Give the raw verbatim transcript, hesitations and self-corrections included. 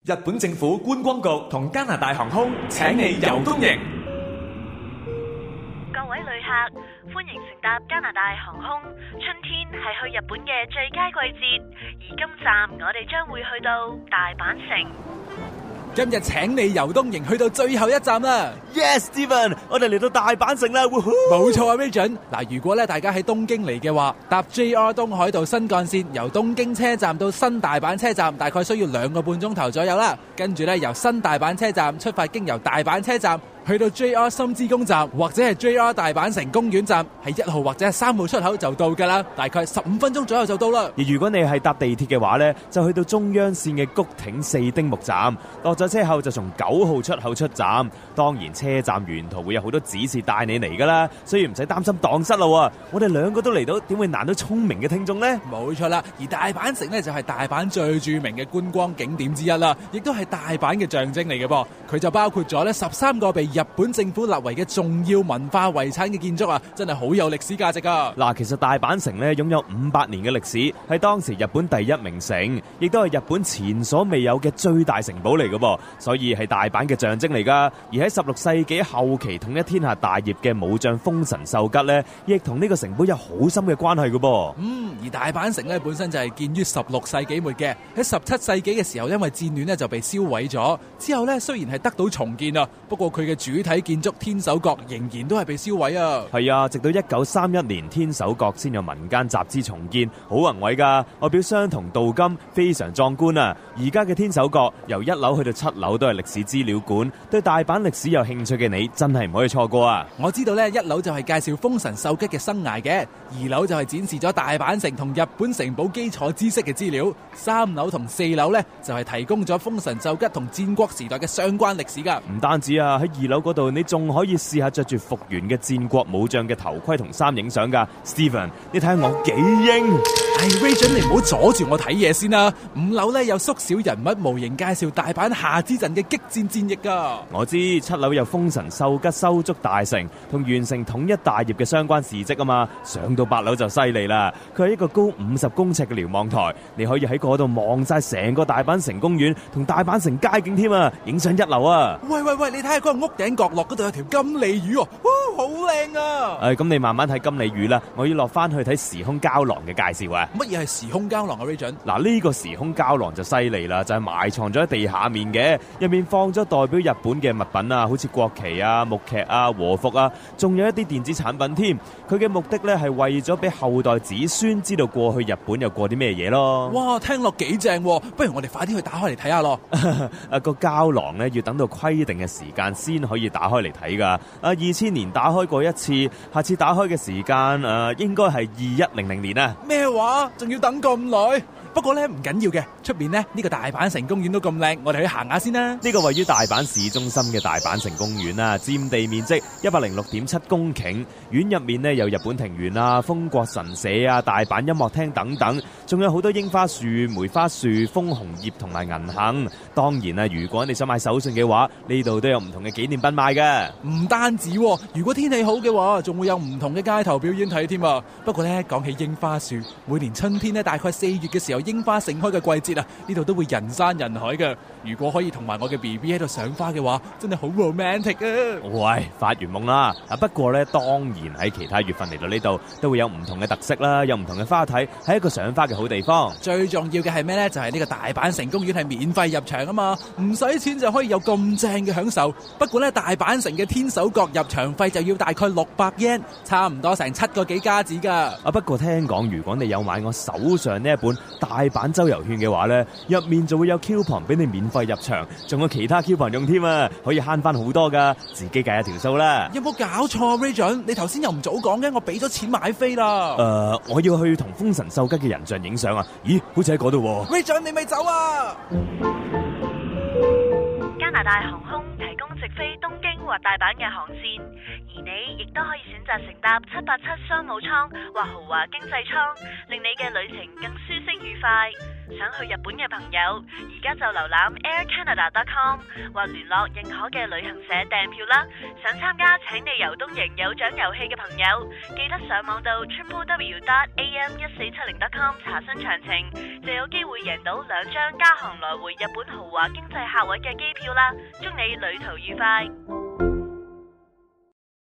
日本政府觀光局同加拿大航空請你遊東瀛。 各位旅客，歡迎乘搭加拿大航空。春天係去日本嘅最佳季節，而今站我哋將會去到大阪城。 今日請你遊東瀛去到最後一站啦 ！Yes，Steven， 我哋嚟到大阪城啦！ 冇錯啊 ，Regent。嗱，如果咧大家喺東京嚟嘅話，搭 J R 東海道新幹線由東京車站到新大阪車站，大概需要兩個半鐘頭左右啦。跟住咧由新大阪車站出發，經由大阪車站去到 J R 心之宮站或者係 J R 大阪城公園站，喺一號或者係三號出口就到噶啦，大概十五分鐘左右就到啦。 而如果你係搭地鐵嘅話呢，就去到中央線嘅谷町四丁目站，落咗車後就從九號出口出站。當然車站沿途會有好多指示帶你嚟噶啦，所以唔使擔心蕩失路啊！我哋兩個都嚟到，點會難到聰明嘅聽眾呢？ 冇錯啦，而大阪城呢，就係大阪最著名嘅觀光景點之一啦，亦都係大阪嘅象徵嚟嘅噃。佢就包括咗呢十三個被日本政府立為嘅重要文化遺產嘅建築啊，真係好有歷史價值啊！ 嗱，其實大阪城呢擁有五百年嘅歷史，係當時日本第一名城，亦都係日本前所未有嘅最大城堡嚟嘅噃，所以係大阪嘅象徵嚟噶。而喺十六世紀後期統一天下大業嘅武將豐臣秀吉呢，亦同呢個城堡有好深嘅關係嘅噃。 嗯，而大阪城呢本身就係建於十六世紀末嘅，喺十七世紀嘅時候因為戰亂呢就被燒毀咗，之後呢雖然係得到重建啊，不過佢嘅主體建築天守閣仍然都係被燒毀啊。 係啊，直到一九三一年天守閣先有民間集資重建，好宏偉噶，外表相同鍍金，非常壯觀啊！而家嘅天守閣由一樓去到七樓都係歷史資料館，對大阪歷史有興趣嘅你真係唔可以錯過啊！ 我知道呢，一樓就係介紹豐臣秀吉嘅生涯嘅，二樓就係展示咗大阪城同日本城堡基礎知識嘅資料，三樓同四樓呢，就係提供咗豐臣秀吉同戰國時代嘅相關歷史噶。 唔單止啊，喺二樓嗰度你仲可以試下着住復原嘅戰國武將嘅頭盔同衫影相噶。Steven， 你睇下我幾英！ 唉 Rayton， 你唔好阻住我睇嘢先啦。五樓呢，有縮小人物模型介紹大阪夏之陣嘅激戰戰役噶。 我知七樓有豐臣秀吉修築大城同完成統一大業嘅相關事跡啊嘛，上到八樓就犀利啦。佢係一個高五十公尺嘅瞭望台，你可以喺嗰度望晒成個大阪城公園同大阪城街景添啊，影相一流啊！ 喂喂喂，你睇下嗰個屋頂角落嗰度有條金鯉魚喎，哇，好靚啊！ 誒，咁你慢慢睇金鯉魚啦，我要落翻去睇時空膠囊嘅介紹啊！ 乜嘢係時空膠囊啊 Rayton？ 嗱，呢個時空膠囊就犀利啦，就係埋藏咗喺地下面嘅，入面放咗代表日本嘅物品啊，好似國旗啊、木屐啊、和服啊，仲有一啲電子產品添。佢嘅目的咧係為咗俾後代子孫知道過去日本又過啲咩嘢咯。 哇，聽落幾正喎！不如我哋快啲去打開嚟睇下咯。 啊，個膠囊咧要等到規定嘅時間先可以打開嚟睇噶。啊，二千年打開過一次，下次打開嘅時間誒、啊、應該係二一零零年啊。 咩話？仲要等咁耐？不過咧唔緊要嘅，出邊呢，呢個大阪城公園都咁靚，我哋去行下先啦。 呢個位於大阪市中心嘅大阪城公園啊，佔地面積一百零六點七公頃，園入面呢有日本庭園啊、豐國神社啊、大阪音樂廳等等，仲有好多櫻花樹、梅花樹、楓紅葉同埋銀杏。當然啊，如果你想買手信嘅話，呢度都有唔同嘅紀念品賣嘅。唔單止，如果天氣好嘅話，仲會有唔同嘅街頭表演睇添啊。不過呢，講起櫻花樹，每年春天呢，大概四月嘅時候，櫻花盛開嘅季節啊，呢度都會人山人海嘅。如果可以同埋我嘅 B B 喺度賞花嘅話，真係好 romantic 啊！ 喂，發完夢啦！啊，不過咧，當然喺其他月份嚟到呢度都會有唔同嘅特色啦，有唔同嘅花睇，係一個賞花嘅好地方。 最重要嘅係咩呢？就係呢個大阪城公園係免費入場啊嘛，唔使錢就可以有咁正嘅享受。不過呢，大阪城嘅天守閣入場費就要大概六百 yen， 差唔多成七個幾加紙噶。 啊，不過聽講如果你有買我手上呢一本大阪周遊券嘅話呢，入面就會有 coupon 俾你免費入場，仲有其他 coupon 用添啊，可以慳翻好多噶，自己計下條數啦。 有冇搞錯 Rayton？ 你頭先又唔早講嘅，我俾咗錢買飛啦。 誒、呃，我要去同豐臣秀吉嘅人像影相啊！咦，好似喺嗰度喎。 Rayton， 你咪走啊！ 加拿大航空提供直飛東京或大阪嘅航線，而你亦都可以選擇乘搭七八七商務艙或豪華經濟艙，令你嘅旅程更舒適愉快。 想去日本嘅朋友，而家就瀏覽 air canada dot com 或聯絡認可嘅旅行社訂票啦。想參加請你遊東瀛有獎遊戲嘅朋友，記得上網到 triple w dot a m 一四七零 dot com 查詢詳情，就有機會贏到兩張加航來回日本豪華經濟客位嘅機票啦！祝你旅途愉快！